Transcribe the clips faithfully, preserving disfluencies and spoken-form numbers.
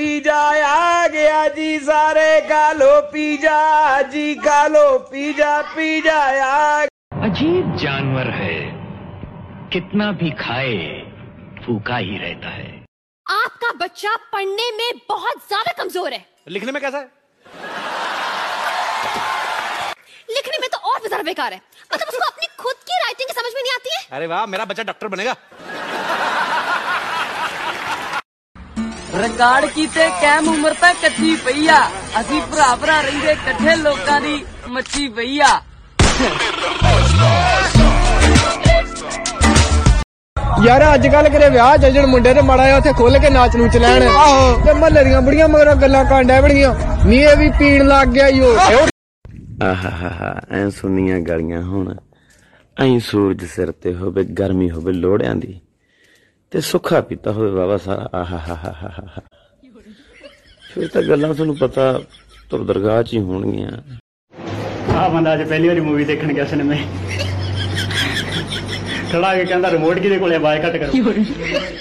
Pizza आ गया जी, सारे खा लो पिज़्ज़ा जी, खा लो पिज़्ज़ा, पिज़्ज़ा आ। अजीब जानवर है, कितना भी खाए भूखा ही रहता है। आपका बच्चा पढ़ने में बहुत ज्यादा कमजोर है। लिखने में कैसा है? लिखने में तो और भी ज्यादा बेकार है। मतलब उसको अपनी खुद की राइटिंग की समझ में नहीं आती है। अरे वाह, मेरा बच्चा डॉक्टर बनेगा। रिकॉर्ड कीते कैम उम्र तक कच्ची पई आ, असी भरा भरा रहिंदे कट्ठे लोकां दी मच्छी पई आ। यार अजकल करे विआह जजन मुंडे ते माड़ा उत्थे खोल के नाच नूच लैन ते महल्ले दियां बुढ़ियां मगर गल्लां कांडा बड़ियां नी, ए भी पीण लग गया ईओ। आहा ऐ सुनिया गलियां हुण ऐ सूरज सिर ते होवे, गर्मी होवे लोड़ियां दी ते सुखा पीता होवे बाबा सारा। आहा हा हा हा हा फिर तां गल्लां तुहानूं पता तुर दरगाह च ही होणगियां। आ बंदा अज पहली बारी मूवी देखण गया सिनेमे, खड़ा के कहंदा रिमोट किहदे कोले, आवाज घट करो।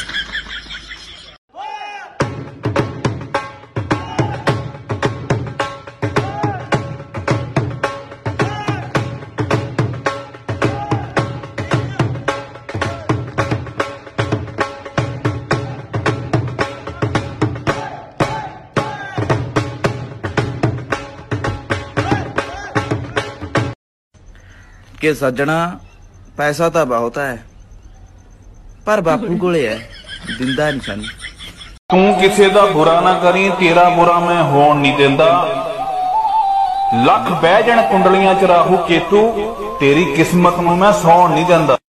कि सज्जना पैसा तो बहुत है पर बापू कोले है, दिंदा नहीं सन। तू किसी दा बुरा ना करी, तेरा बुरा मैं होण नहीं देंदा। लख बह जाण कुंडलियां च राहू केतू, तेरी किस्मत नूं मैं सौण नहीं देंदा।